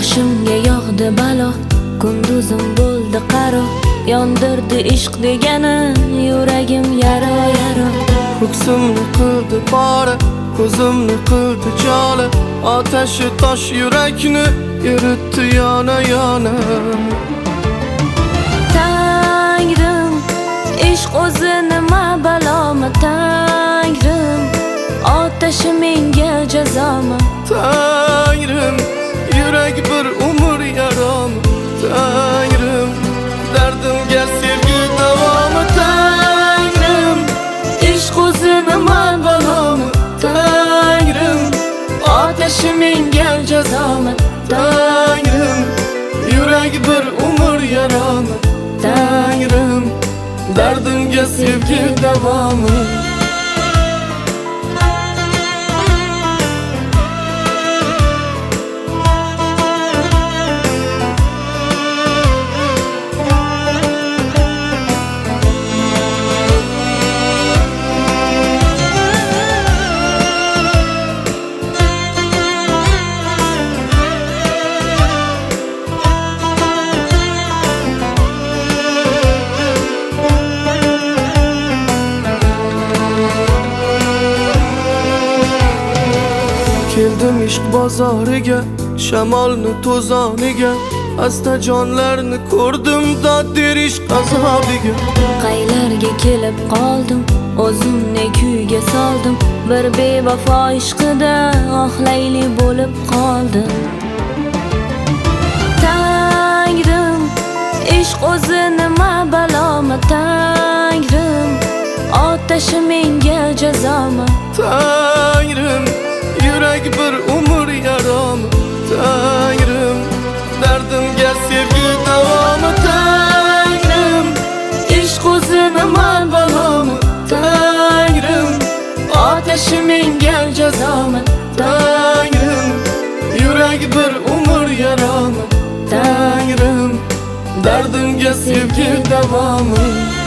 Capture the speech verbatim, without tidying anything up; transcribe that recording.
boshimga yog'di balo, kunduzim bo'ldi qaro, yondirdi ishq degani yuragim yaro yaro. Ko'ksimni qildi pora, ko'zimni qildi jola, otashi tosh yurakni eritdi yana yana. Tangrim, ishq o'zi nima balomi? Tangrim, otashi menga jazomi? Tangrim, yurak bir umr yaromi? Tangrim, dardimga sevgi davomi? Tangrim, ishq o'zi nima balomi? Tangrim, Otashi menga jazomi? Tangrim, yurak bir umr yaromi? Tangrim, dardimga sevgi davomi? Keldim ishq bozoriga, shamolni to'zoniga, asta jonlarni ko'rdim doddir ishq azobiga. Qaylarga kelib qoldim, o'zimni kuyga soldim, bir bevafo ishqida oxlayli bo'lib qoldim. Tangrim, ishq o'zi nima balomi? Tangrim, otashi menga jazomi? Tangrim, yurak bir umr yaromi? Tangrim, dardimga sevgi davomi? Tangrim, ishq o'zi nima balomi? Tangrim, Otashi menga jazomi? Tangrim, yurak bir umr yaromi? Tangrim, dardimga sevgi davomi?